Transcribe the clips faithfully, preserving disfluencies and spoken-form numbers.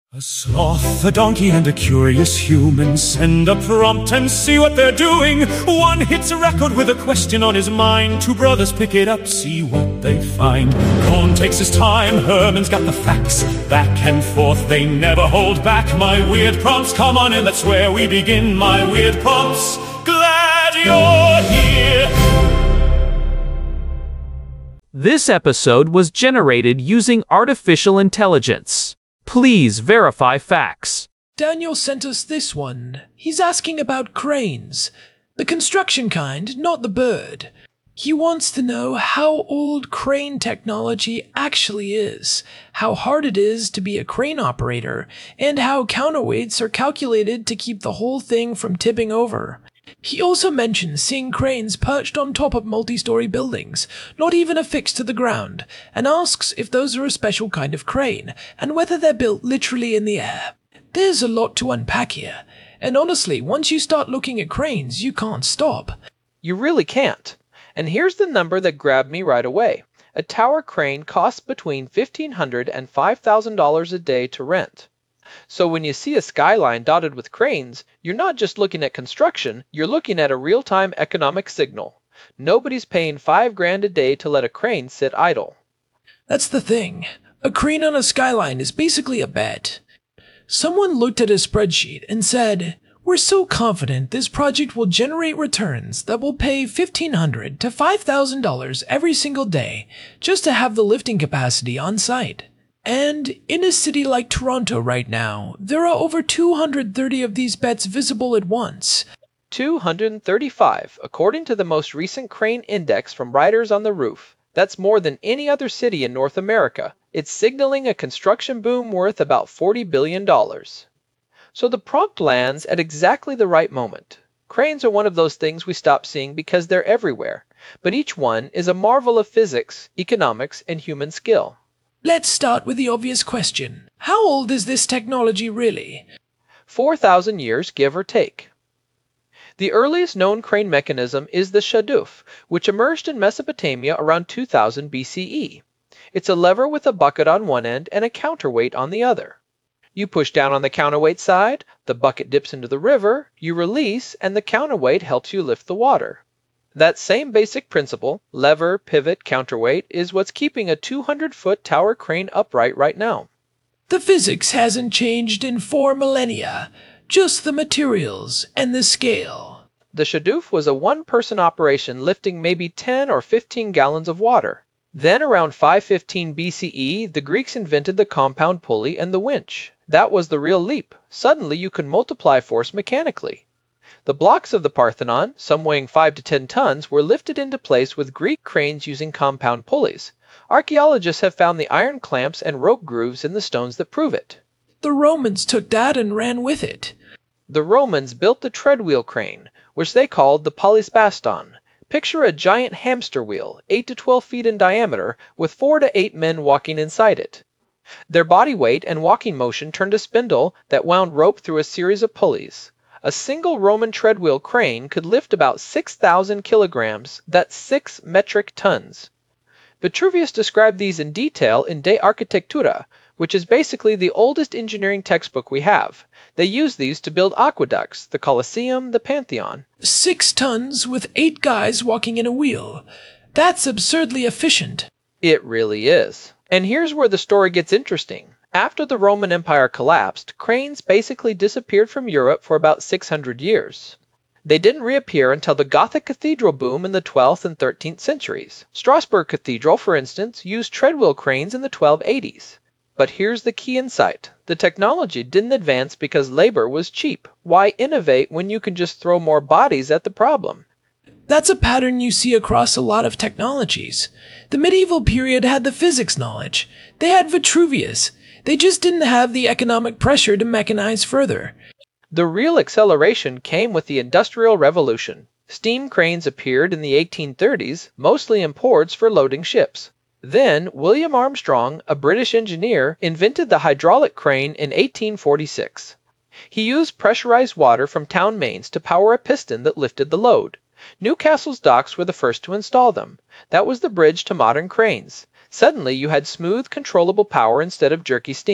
A sloth, a donkey, and a curious human send a prompt and see what they're doing. One hits a record with a question on his mind. Two brothers pick it up, see what they find. Cohn takes his time, Herman's got the facts. Back and forth, they never hold back. My weird prompts, come on in, that's where we begin. My weird prompts, glad you're here. This episode was generated using artificial intelligence. Please verify facts. Daniel sent us this one. He's asking about cranes. The construction kind, not the bird. He wants to know how old crane technology actually is, how hard it is to be a crane operator, and how counterweights are calculated to keep the whole thing from tipping over. He also mentions seeing cranes perched on top of multi-story buildings, not even affixed to the ground, and asks if those are a special kind of crane, and whether they're built literally in the air. There's a lot to unpack here, and honestly, once you start looking at cranes, you can't stop. You really can't. And here's the number that grabbed me right away. A tower crane costs between fifteen hundred dollars and five thousand dollars a day to rent. So when you see a skyline dotted with cranes, you're not just looking at construction, you're looking at a real-time economic signal. Nobody's paying five grand a day to let a crane sit idle. That's the thing. A crane on a skyline is basically a bet. Someone looked at a spreadsheet and said, "We're so confident this project will generate returns that will pay fifteen hundred dollars to five thousand dollars every single day just to have the lifting capacity on site." And in a city like Toronto right now, there are over two hundred thirty of these bets visible at once. two hundred thirty-five, according to the most recent crane index from Riders on the Roof. That's more than any other city in North America. It's signaling a construction boom worth about forty billion dollars. So the prompt lands at exactly the right moment. Cranes are one of those things we stop seeing because they're everywhere, but each one is a marvel of physics, economics, and human skill. Let's start with the obvious question. How old is this technology really? four thousand years, give or take. The earliest known crane mechanism is the shaduf, which emerged in Mesopotamia around two thousand B C E. It's a lever with a bucket on one end and a counterweight on the other. You push down on the counterweight side, the bucket dips into the river, you release, and the counterweight helps you lift the water. That same basic principle, lever, pivot, counterweight, is what's keeping a two hundred foot tower crane upright right now. The physics hasn't changed in four millennia, just the materials and the scale. The shaduf was a one-person operation lifting maybe ten or fifteen gallons of water. Then around five fifteen B C E, the Greeks invented the compound pulley and the winch. That was the real leap. Suddenly you could multiply force mechanically. The blocks of the Parthenon, some weighing five to ten tons, were lifted into place with Greek cranes using compound pulleys. Archaeologists have found the iron clamps and rope grooves in the stones that prove it. The Romans took that and ran with it. The Romans built the treadwheel crane, which they called the polysbaston. Picture a giant hamster wheel, eight to twelve feet in diameter, with four to eight men walking inside it. Their body weight and walking motion turned a spindle that wound rope through a series of pulleys. A single Roman treadwheel crane could lift about six thousand kilograms, that's six metric tons. Vitruvius described these in detail in De Architectura, which is basically the oldest engineering textbook we have. They used these to build aqueducts, the Colosseum, the Pantheon. Six tons with eight guys walking in a wheel. That's absurdly efficient. It really is. And here's where the story gets interesting. After the Roman Empire collapsed, cranes basically disappeared from Europe for about six hundred years. They didn't reappear until the Gothic cathedral boom in the twelfth and thirteenth centuries. Strasbourg Cathedral, for instance, used treadwheel cranes in the twelve eighties. But here's the key insight. The technology didn't advance because labor was cheap. Why innovate when you can just throw more bodies at the problem? That's a pattern you see across a lot of technologies. The medieval period had the physics knowledge. They had Vitruvius. They just didn't have the economic pressure to mechanize further. The real acceleration came with the Industrial Revolution. Steam cranes appeared in the eighteen thirties, mostly imports for loading ships. Then, William Armstrong, a British engineer, invented the hydraulic crane in eighteen forty-six. He used pressurized water from town mains to power a piston that lifted the load. Newcastle's docks were the first to install them. That was the bridge to modern cranes. Suddenly you had smooth, controllable power instead of jerky steam.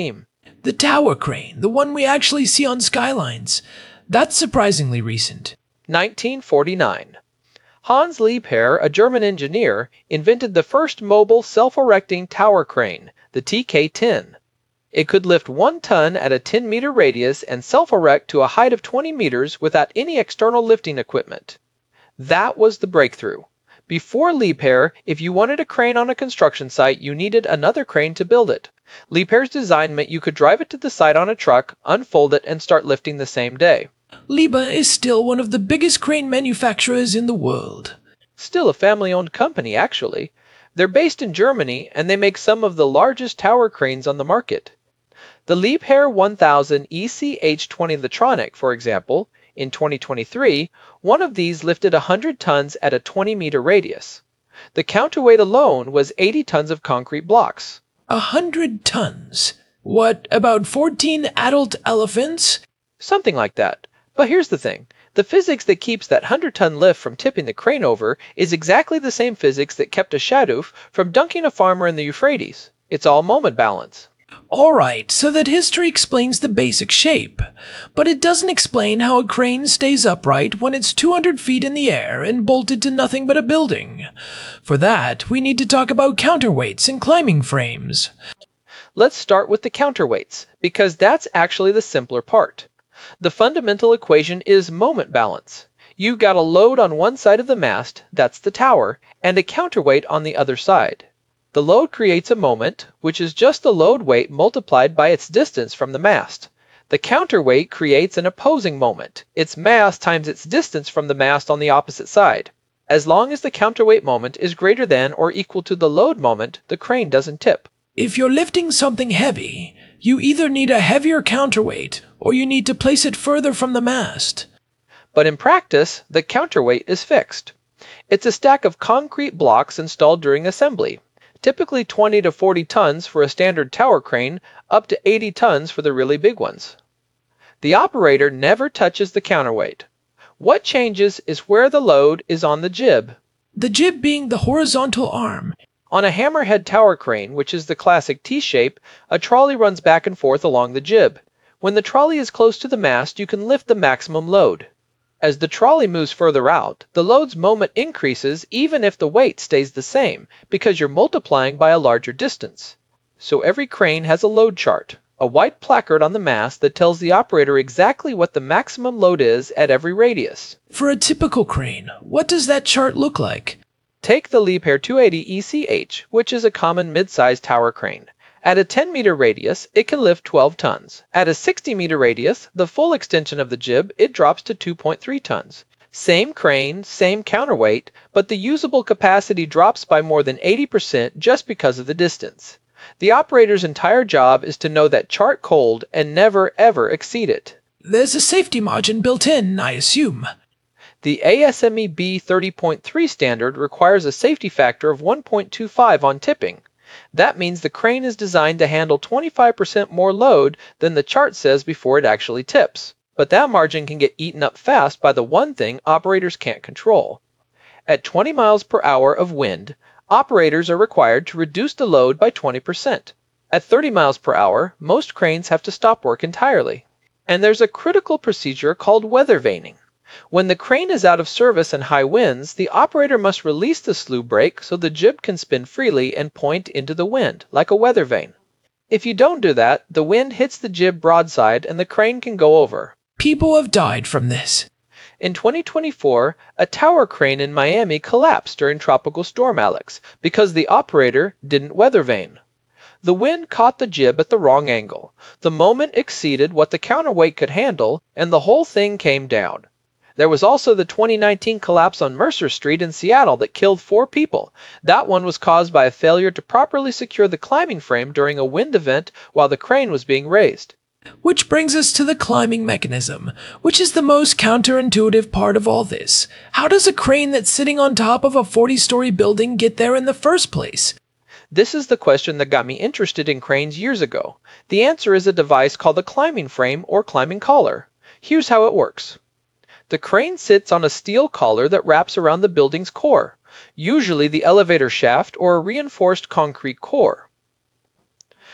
The tower crane, the one we actually see on skylines. That's surprisingly recent. nineteen forty-nine. Hans Liebherr, a German engineer, invented the first mobile self-erecting tower crane, the T K ten. It could lift one ton at a ten meter radius and self-erect to a height of twenty meters without any external lifting equipment. That was the breakthrough. Before Liebherr, if you wanted a crane on a construction site, you needed another crane to build it. Liebherr's design meant you could drive it to the site on a truck, unfold it, and start lifting the same day. Liebherr is still one of the biggest crane manufacturers in the world. Still a family-owned company, actually. They're based in Germany, and they make some of the largest tower cranes on the market. The Liebherr one thousand E C H twenty Litronic, for example, in twenty twenty-three, one of these lifted one hundred tons at a twenty meter radius. The counterweight alone was eighty tons of concrete blocks. A hundred tons? What, about fourteen adult elephants? Something like that. But here's the thing. The physics that keeps that one hundred ton lift from tipping the crane over is exactly the same physics that kept a shadoof from dunking a farmer in the Euphrates. It's all moment balance. Alright, so that history explains the basic shape. But it doesn't explain how a crane stays upright when it's two hundred feet in the air and bolted to nothing but a building. For that, we need to talk about counterweights and climbing frames. Let's start with the counterweights, because that's actually the simpler part. The fundamental equation is moment balance. You've got a load on one side of the mast, that's the tower, and a counterweight on the other side. The load creates a moment, which is just the load weight multiplied by its distance from the mast. The counterweight creates an opposing moment, its mass times its distance from the mast on the opposite side. As long as the counterweight moment is greater than or equal to the load moment, the crane doesn't tip. If you're lifting something heavy, you either need a heavier counterweight, or you need to place it further from the mast. But in practice, the counterweight is fixed. It's a stack of concrete blocks installed during assembly, typically twenty to forty tons for a standard tower crane, up to eighty tons for the really big ones. The operator never touches the counterweight. What changes is where the load is on the jib. The jib being the horizontal arm. On a hammerhead tower crane, which is the classic T-shape, a trolley runs back and forth along the jib. When the trolley is close to the mast, you can lift the maximum load. As the trolley moves further out, the load's moment increases even if the weight stays the same, because you're multiplying by a larger distance. So every crane has a load chart, a white placard on the mast that tells the operator exactly what the maximum load is at every radius. For a typical crane, what does that chart look like? Take the Liebherr two eighty E C H, which is a common mid-sized tower crane. At a ten meter radius, it can lift twelve tons. At a sixty meter radius, the full extension of the jib, it drops to two point three tons. Same crane, same counterweight, but the usable capacity drops by more than eighty percent just because of the distance. The operator's entire job is to know that chart cold and never ever exceed it. There's a safety margin built in, I assume. The A S M E B thirty point three standard requires a safety factor of one point two five on tipping. That means the crane is designed to handle twenty-five percent more load than the chart says before it actually tips. But that margin can get eaten up fast by the one thing operators can't control. At twenty miles per hour of wind, operators are required to reduce the load by twenty percent. At thirty miles per hour, most cranes have to stop work entirely. And there's a critical procedure called weather vaning. When the crane is out of service in high winds, the operator must release the slew brake so the jib can spin freely and point into the wind, like a weather vane. If you don't do that, the wind hits the jib broadside and the crane can go over. People have died from this. In twenty twenty-four, a tower crane in Miami collapsed during Tropical Storm Alex because the operator didn't weather vane. The wind caught the jib at the wrong angle. The moment exceeded what the counterweight could handle, and the whole thing came down. There was also the twenty nineteen collapse on Mercer Street in Seattle that killed four people. That one was caused by a failure to properly secure the climbing frame during a wind event while the crane was being raised. Which brings us to the climbing mechanism, which is the most counterintuitive part of all this. How does a crane that's sitting on top of a forty-story building get there in the first place? This is the question that got me interested in cranes years ago. The answer is a device called a climbing frame or climbing collar. Here's how it works. The crane sits on a steel collar that wraps around the building's core, usually the elevator shaft or a reinforced concrete core.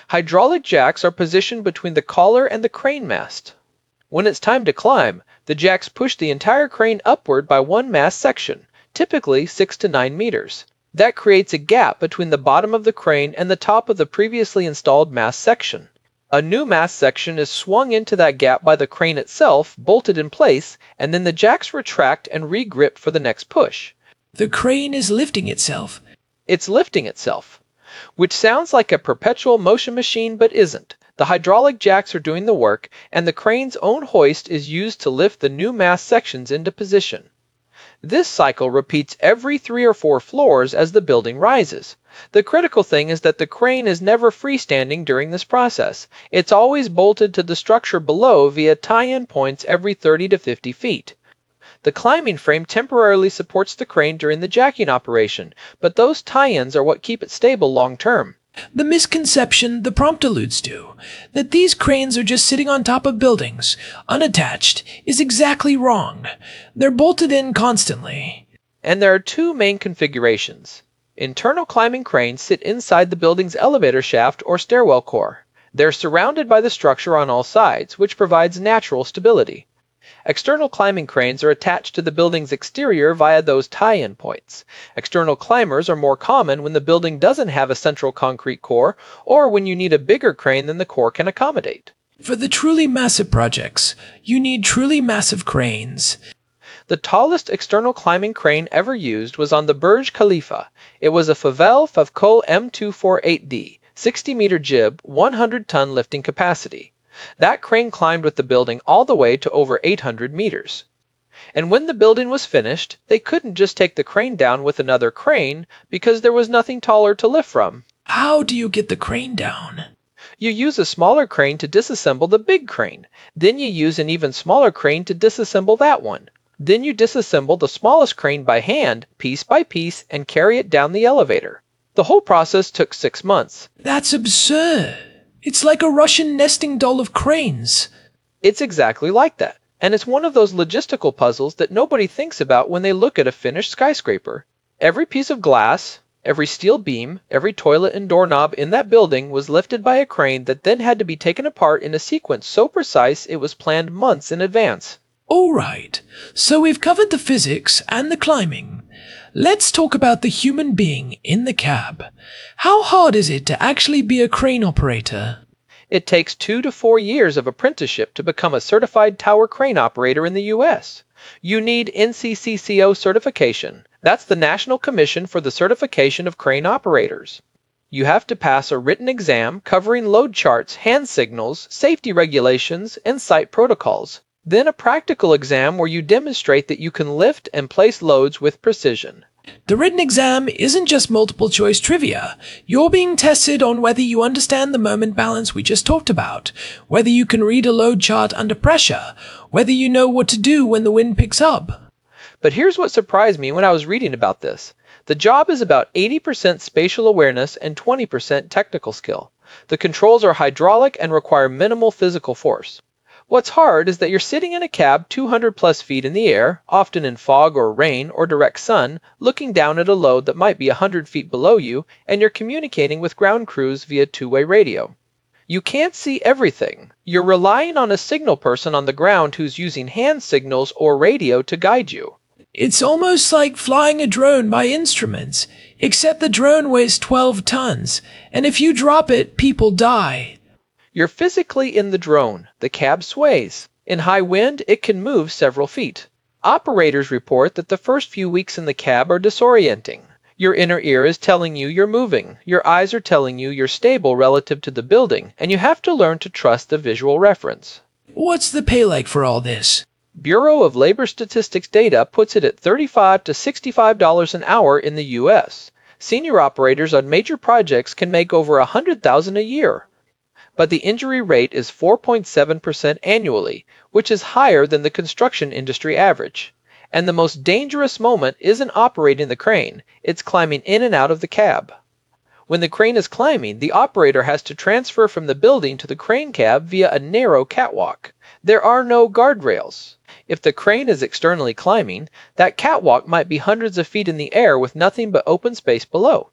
Hydraulic jacks are positioned between the collar and the crane mast. When it's time to climb, the jacks push the entire crane upward by one mast section, typically six to nine meters. That creates a gap between the bottom of the crane and the top of the previously installed mast section. A new mast section is swung into that gap by the crane itself, bolted in place, and then the jacks retract and re-grip for the next push. The crane is lifting itself. It's lifting itself, which sounds like a perpetual motion machine but isn't. The hydraulic jacks are doing the work, and the crane's own hoist is used to lift the new mast sections into position. This cycle repeats every three or four floors as the building rises. The critical thing is that the crane is never freestanding during this process. It's always bolted to the structure below via tie-in points every thirty to fifty feet. The climbing frame temporarily supports the crane during the jacking operation, but those tie-ins are what keep it stable long-term. The misconception the prompt alludes to, that these cranes are just sitting on top of buildings, unattached, is exactly wrong. They're bolted in constantly. And there are two main configurations. Internal climbing cranes sit inside the building's elevator shaft or stairwell core. They're surrounded by the structure on all sides, which provides natural stability. External climbing cranes are attached to the building's exterior via those tie-in points. External climbers are more common when the building doesn't have a central concrete core or when you need a bigger crane than the core can accommodate. For the truly massive projects, you need truly massive cranes. The tallest external climbing crane ever used was on the Burj Khalifa. It was a Fevell Favcol M two forty-eight D, sixty meter jib, one hundred ton lifting capacity. That crane climbed with the building all the way to over eight hundred meters. And when the building was finished, they couldn't just take the crane down with another crane because there was nothing taller to lift from. How do you get the crane down? You use a smaller crane to disassemble the big crane. Then you use an even smaller crane to disassemble that one. Then you disassemble the smallest crane by hand, piece by piece, and carry it down the elevator. The whole process took six months. That's absurd. It's like a Russian nesting doll of cranes. It's exactly like that. And it's one of those logistical puzzles that nobody thinks about when they look at a finished skyscraper. Every piece of glass, every steel beam, every toilet and doorknob in that building was lifted by a crane that then had to be taken apart in a sequence so precise it was planned months in advance. All right, so we've covered the physics and the climbing. Let's talk about the human being in the cab. How hard is it to actually be a crane operator? It takes two to four years of apprenticeship to become a certified tower crane operator in the U S. You need N C C C O certification. That's the National Commission for the Certification of Crane Operators. You have to pass a written exam covering load charts, hand signals, safety regulations, and site protocols. Then a practical exam where you demonstrate that you can lift and place loads with precision. The written exam isn't just multiple choice trivia. You're being tested on whether you understand the moment balance we just talked about, whether you can read a load chart under pressure, whether you know what to do when the wind picks up. But here's what surprised me when I was reading about this. The job is about eighty percent spatial awareness and twenty percent technical skill. The controls are hydraulic and require minimal physical force. What's hard is that you're sitting in a cab two hundred plus feet in the air, often in fog or rain or direct sun, looking down at a load that might be one hundred feet below you, and you're communicating with ground crews via two-way radio. You can't see everything. You're relying on a signal person on the ground who's using hand signals or radio to guide you. It's almost like flying a drone by instruments, except the drone weighs twelve tons, and if you drop it, people die. You're physically in the drone. The cab sways. In high wind, it can move several feet. Operators report that the first few weeks in the cab are disorienting. Your inner ear is telling you you're moving. Your eyes are telling you you're stable relative to the building, and you have to learn to trust the visual reference. What's the pay like for all this? Bureau of Labor Statistics data puts it at thirty-five to sixty-five dollars an hour in the U S. Senior operators on major projects can make over one hundred thousand dollars a year. But the injury rate is four point seven percent annually, which is higher than the construction industry average. And the most dangerous moment isn't operating the crane, it's climbing in and out of the cab. When the crane is climbing, the operator has to transfer from the building to the crane cab via a narrow catwalk. There are no guardrails. If the crane is externally climbing, that catwalk might be hundreds of feet in the air with nothing but open space below.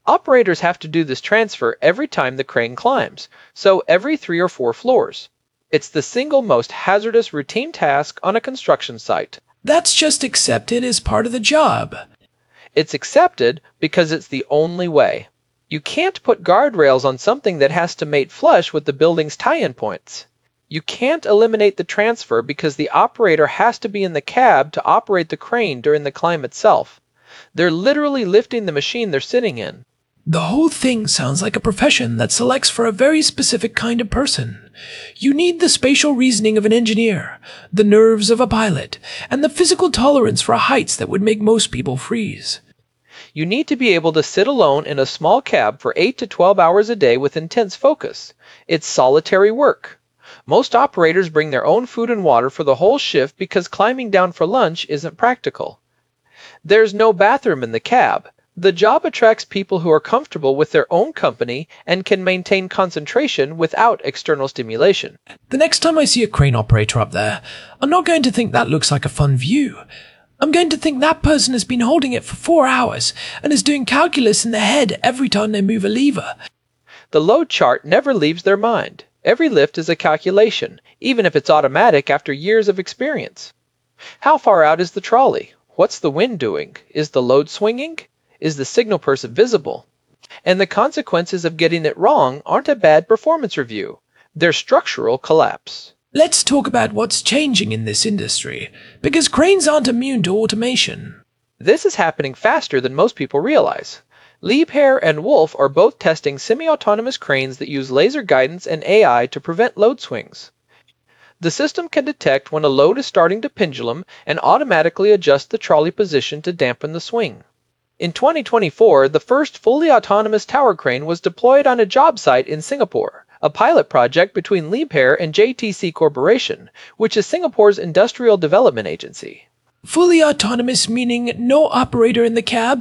Operators have to do this transfer every time the crane climbs, so every three or four floors. It's the single most hazardous routine task on a construction site. That's just accepted as part of the job. It's accepted because it's the only way. You can't put guardrails on something that has to mate flush with the building's tie-in points. You can't eliminate the transfer because the operator has to be in the cab to operate the crane during the climb itself. They're literally lifting the machine they're sitting in. The whole thing sounds like a profession that selects for a very specific kind of person. You need the spatial reasoning of an engineer, the nerves of a pilot, and the physical tolerance for heights that would make most people freeze. You need to be able to sit alone in a small cab for eight to twelve hours a day with intense focus. It's solitary work. Most operators bring their own food and water for the whole shift because climbing down for lunch isn't practical. There's no bathroom in the cab. The job attracts people who are comfortable with their own company and can maintain concentration without external stimulation. The next time I see a crane operator up there, I'm not going to think that looks like a fun view. I'm going to think that person has been holding it for four hours and is doing calculus in their head every time they move a lever. The load chart never leaves their mind. Every lift is a calculation, even if it's automatic after years of experience. How far out is the trolley? What's the wind doing? Is the load swinging? Is the signal person visible? And the consequences of getting it wrong aren't a bad performance review. They're structural collapse. Let's talk about what's changing in this industry, because cranes aren't immune to automation. This is happening faster than most people realize. Liebherr and Wolf are both testing semi-autonomous cranes that use laser guidance and A I to prevent load swings. The system can detect when a load is starting to pendulum and automatically adjust the trolley position to dampen the swing. In twenty twenty-four, the first fully autonomous tower crane was deployed on a job site in Singapore, a pilot project between Liebherr and J T C Corporation, which is Singapore's industrial development agency. Fully autonomous meaning no operator in the cab?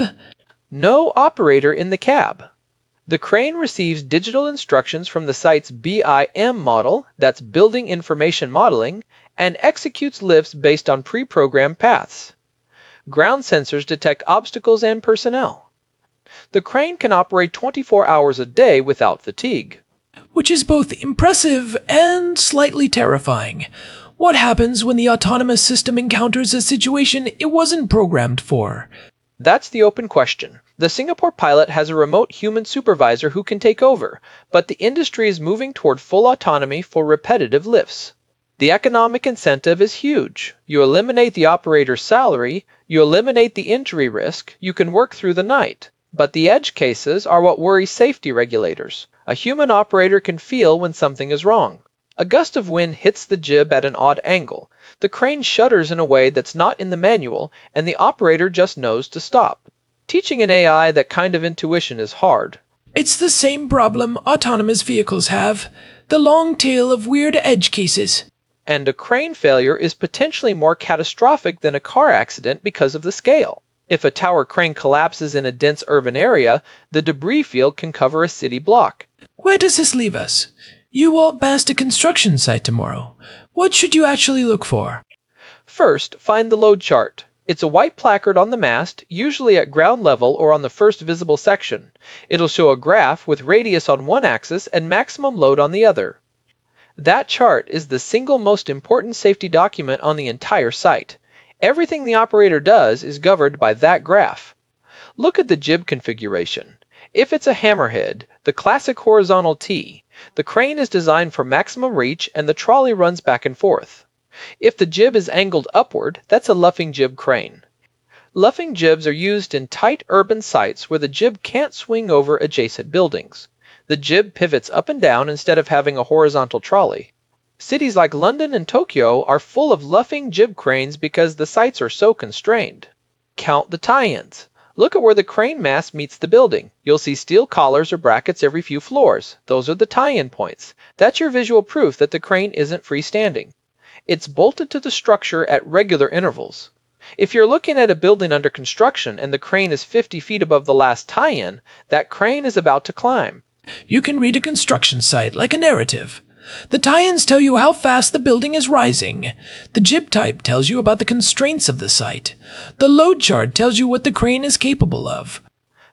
No operator in the cab. The crane receives digital instructions from the site's B I M model, that's Building Information Modeling, and executes lifts based on pre-programmed paths. Ground sensors detect obstacles and personnel. The crane can operate twenty-four hours a day without fatigue. Which is both impressive and slightly terrifying. What happens when the autonomous system encounters a situation it wasn't programmed for? That's the open question. The Singapore pilot has a remote human supervisor who can take over, but the industry is moving toward full autonomy for repetitive lifts. The economic incentive is huge. You eliminate the operator's salary, you eliminate the injury risk, you can work through the night. But the edge cases are what worry safety regulators. A human operator can feel when something is wrong. A gust of wind hits the jib at an odd angle. The crane shudders in a way that's not in the manual, and the operator just knows to stop. Teaching an A I that kind of intuition is hard. It's the same problem autonomous vehicles have. The long tail of weird edge cases. And a crane failure is potentially more catastrophic than a car accident because of the scale. If a tower crane collapses in a dense urban area, the debris field can cover a city block. Where does this leave us? You walk past a construction site tomorrow. What should you actually look for? First, find the load chart. It's a white placard on the mast, usually at ground level or on the first visible section. It'll show a graph with radius on one axis and maximum load on the other. That chart is the single most important safety document on the entire site. Everything the operator does is governed by that graph. Look at the jib configuration. If it's a hammerhead, the classic horizontal T, the crane is designed for maximum reach and the trolley runs back and forth. If the jib is angled upward, that's a luffing jib crane. Luffing jibs are used in tight urban sites where the jib can't swing over adjacent buildings. The jib pivots up and down instead of having a horizontal trolley. Cities like London and Tokyo are full of luffing jib cranes because the sites are so constrained. Count the tie-ins. Look at where the crane mast meets the building. You'll see steel collars or brackets every few floors. Those are the tie-in points. That's your visual proof that the crane isn't freestanding. It's bolted to the structure at regular intervals. If you're looking at a building under construction and the crane is fifty feet above the last tie-in, that crane is about to climb. You can read a construction site like a narrative. The tie-ins tell you how fast the building is rising. The jib type tells you about the constraints of the site. The load chart tells you what the crane is capable of.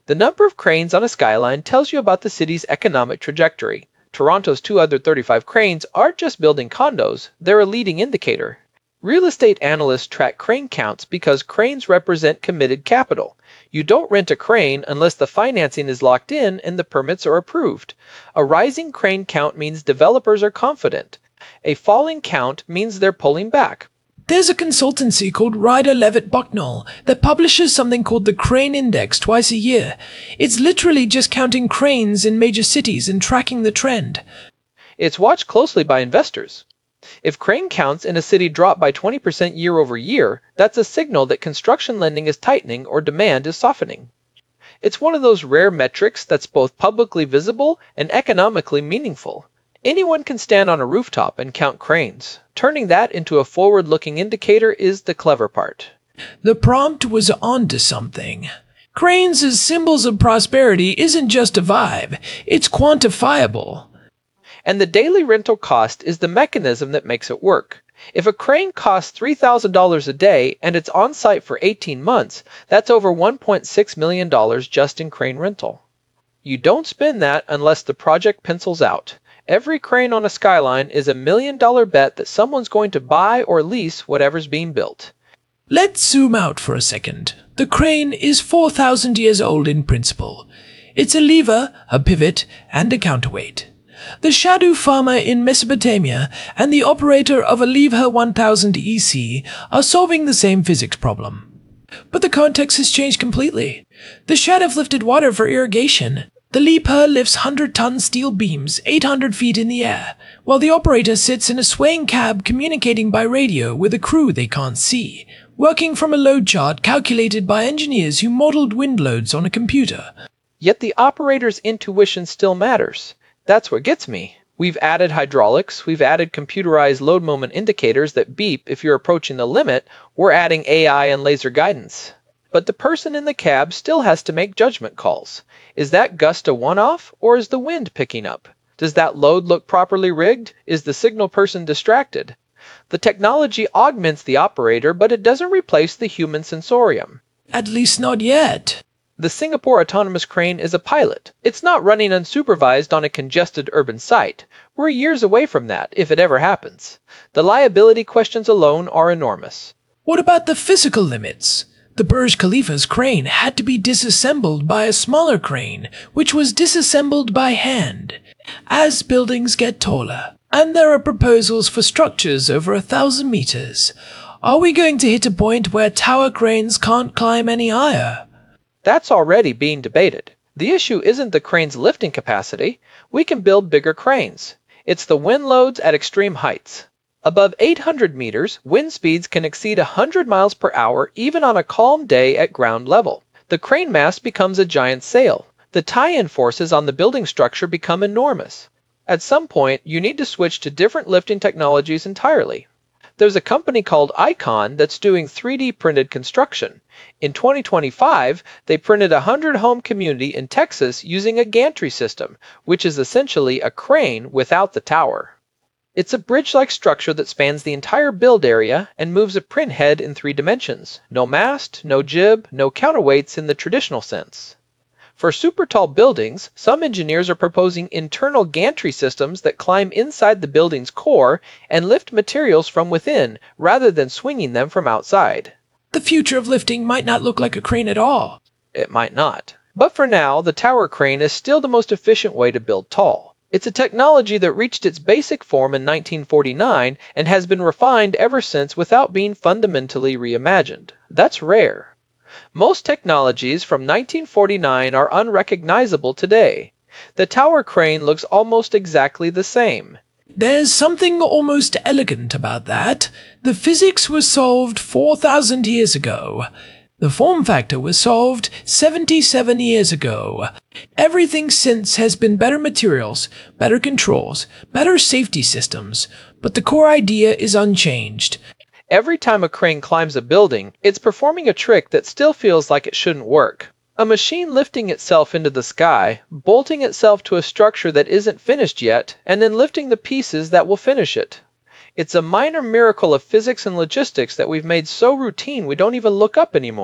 The number of cranes on a skyline tells you about the city's economic trajectory. Toronto's two hundred thirty-five cranes aren't just building condos, they're a leading indicator. Real estate analysts track crane counts because cranes represent committed capital. You don't rent a crane unless the financing is locked in and the permits are approved. A rising crane count means developers are confident. A falling count means they're pulling back. There's a consultancy called Ryder Levitt Bucknell that publishes something called the Crane Index twice a year. It's literally just counting cranes in major cities and tracking the trend. It's watched closely by investors. If crane counts in a city drop by twenty percent year over year, that's a signal that construction lending is tightening or demand is softening. It's one of those rare metrics that's both publicly visible and economically meaningful. Anyone can stand on a rooftop and count cranes. Turning that into a forward-looking indicator is the clever part. The prompt was onto something. Cranes as symbols of prosperity isn't just a vibe, it's quantifiable. And the daily rental cost is the mechanism that makes it work. If a crane costs three thousand dollars a day and it's on site for eighteen months, that's over one point six million dollars just in crane rental. You don't spend that unless the project pencils out. Every crane on a skyline is a million dollar bet that someone's going to buy or lease whatever's being built. Let's zoom out for a second. The crane is four thousand years old in principle. It's a lever, a pivot, and a counterweight. The Shadu farmer in Mesopotamia and the operator of a Lever one thousand E C are solving the same physics problem. But the context has changed completely. The Shaduf lifted water for irrigation. The Leaper lifts one hundred ton steel beams eight hundred feet in the air, while the operator sits in a swaying cab communicating by radio with a crew they can't see, working from a load chart calculated by engineers who modeled wind loads on a computer. Yet the operator's intuition still matters. That's what gets me. We've added hydraulics, we've added computerized load moment indicators that beep if you're approaching the limit, we're adding A I and laser guidance. But the person in the cab still has to make judgment calls. Is that gust a one-off, or is the wind picking up? Does that load look properly rigged? Is the signal person distracted? The technology augments the operator, but it doesn't replace the human sensorium. At least not yet. The Singapore autonomous crane is a pilot. It's not running unsupervised on a congested urban site. We're years away from that, if it ever happens. The liability questions alone are enormous. What about the physical limits? The Burj Khalifa's crane had to be disassembled by a smaller crane, which was disassembled by hand. As buildings get taller, and there are proposals for structures over a thousand meters, are we going to hit a point where tower cranes can't climb any higher? That's already being debated. The issue isn't the crane's lifting capacity. We can build bigger cranes. It's the wind loads at extreme heights. Above eight hundred meters, wind speeds can exceed one hundred miles per hour even on a calm day at ground level. The crane mast becomes a giant sail. The tie-in forces on the building structure become enormous. At some point, you need to switch to different lifting technologies entirely. There's a company called Icon that's doing three D printed construction. In twenty twenty-five, they printed a hundred-home community in Texas using a gantry system, which is essentially a crane without the tower. It's a bridge-like structure that spans the entire build area and moves a print head in three dimensions. No mast, no jib, no counterweights in the traditional sense. For super tall buildings, some engineers are proposing internal gantry systems that climb inside the building's core and lift materials from within, rather than swinging them from outside. The future of lifting might not look like a crane at all. It might not. But for now, the tower crane is still the most efficient way to build tall. It's a technology that reached its basic form in nineteen forty-nine and has been refined ever since without being fundamentally reimagined. That's rare. Most technologies from nineteen forty-nine are unrecognizable today. The tower crane looks almost exactly the same. There's something almost elegant about that. The physics was solved four thousand years ago. The form factor was solved seventy-seven years ago. Everything since has been better materials, better controls, better safety systems, but the core idea is unchanged. Every time a crane climbs a building, it's performing a trick that still feels like it shouldn't work. A machine lifting itself into the sky, bolting itself to a structure that isn't finished yet, and then lifting the pieces that will finish it. It's a minor miracle of physics and logistics that we've made so routine we don't even look up anymore.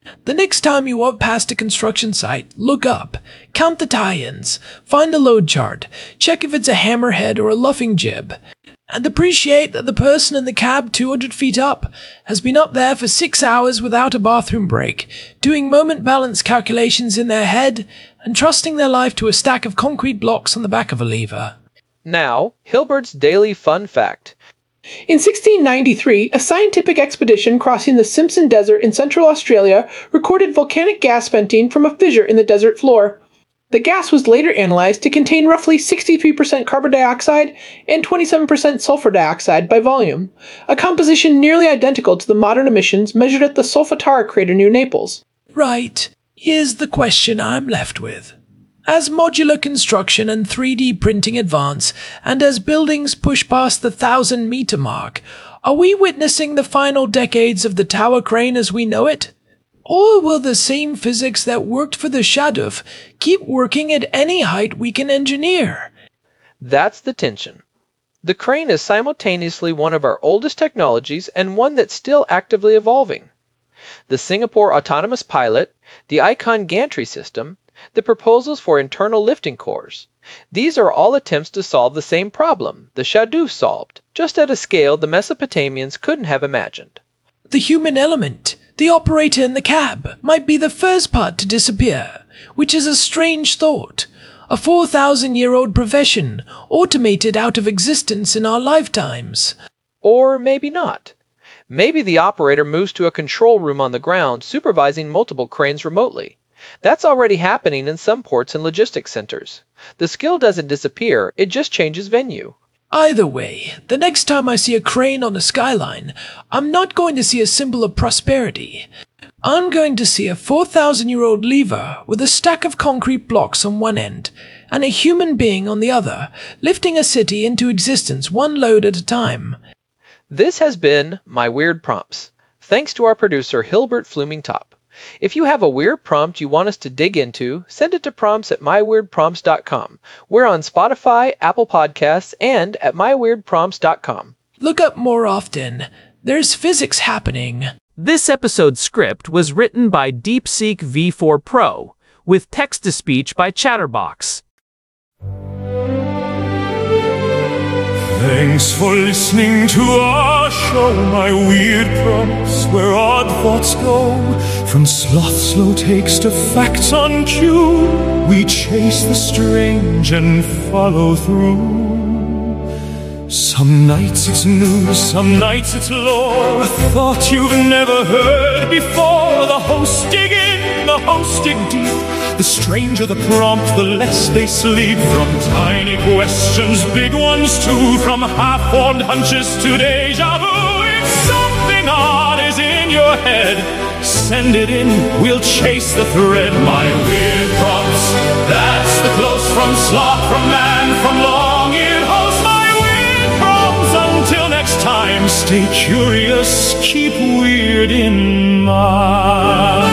The next time you walk past a construction site, look up, count the tie-ins, find a load chart, check if it's a hammerhead or a luffing jib, and appreciate that the person in the cab two hundred feet up has been up there for six hours without a bathroom break, doing moment balance calculations in their head and trusting their life to a stack of concrete blocks on the back of a lever. Now, Hilbert's Daily Fun Fact. In sixteen ninety-three, a scientific expedition crossing the Simpson Desert in central Australia recorded volcanic gas venting from a fissure in the desert floor. The gas was later analyzed to contain roughly sixty-three percent carbon dioxide and twenty-seven percent sulfur dioxide by volume, a composition nearly identical to the modern emissions measured at the Solfatara crater near Naples. Right. Here's the question I'm left with. As modular construction and three D printing advance, and as buildings push past the thousand meter mark, are we witnessing the final decades of the tower crane as we know it? Or will the same physics that worked for the Shaduf keep working at any height we can engineer? That's the tension. The crane is simultaneously one of our oldest technologies and one that's still actively evolving. The Singapore Autonomous Pilot, the Icon Gantry System, the proposals for internal lifting cores. These are all attempts to solve the same problem the Shaduf solved, just at a scale the Mesopotamians couldn't have imagined. The human element, the operator in the cab, might be the first part to disappear, which is a strange thought. A four thousand year old profession, automated out of existence in our lifetimes. Or maybe not. Maybe the operator moves to a control room on the ground, supervising multiple cranes remotely. That's already happening in some ports and logistics centers. The skill doesn't disappear, it just changes venue. Either way, the next time I see a crane on a skyline, I'm not going to see a symbol of prosperity. I'm going to see a four thousand year old lever with a stack of concrete blocks on one end, and a human being on the other, lifting a city into existence one load at a time. This has been My Weird Prompts. Thanks to our producer Hilbert Flumingtop. If you have a weird prompt you want us to dig into, send it to prompts at my weird prompts dot com. We're on Spotify, Apple Podcasts, and at my weird prompts dot com. Look up more often. There's physics happening. This episode's script was written by DeepSeek V four Pro, with text-to-speech by Chatterbox. Thanks for listening to our show, My Weird Prompts, where odd thoughts go. From sloth slow takes to facts on cue, we chase the strange and follow through. Some nights it's news, some nights it's lore, a thought you've never heard before. The hosts dig in, the hosts dig deep. The stranger the prompt, the less they sleep. From tiny questions, big ones too. From half-formed hunches to deja vu. If something odd is in your head, send it in, we'll chase the thread. My Weird Prompts, that's the close from sloth, from man, from long-eared host. My Weird Prompts, until next time, stay curious, keep weird in mind.